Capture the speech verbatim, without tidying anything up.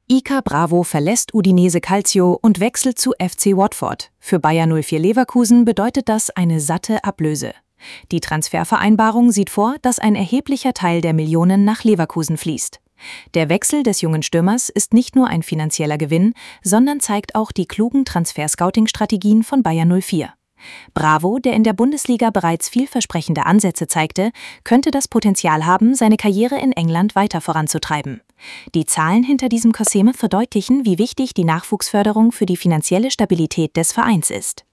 Iker Bravo verlässt Udinese Calcio und wechselt zu F C Watford. Für Bayer null vier Leverkusen bedeutet das eine satte Ablöse. Die Transfervereinbarung sieht vor, dass ein erheblicher Teil der Millionen nach Leverkusen fließt. Der Wechsel des jungen Stürmers ist nicht nur ein finanzieller Gewinn, sondern zeigt auch die klugen Transfer-Scouting-Strategien von Bayer null vier. Bravo, der in der Bundesliga bereits vielversprechende Ansätze zeigte, könnte das Potenzial haben, seine Karriere in England weiter voranzutreiben. Die Zahlen hinter diesem Cosseme verdeutlichen, wie wichtig die Nachwuchsförderung für die finanzielle Stabilität des Vereins ist.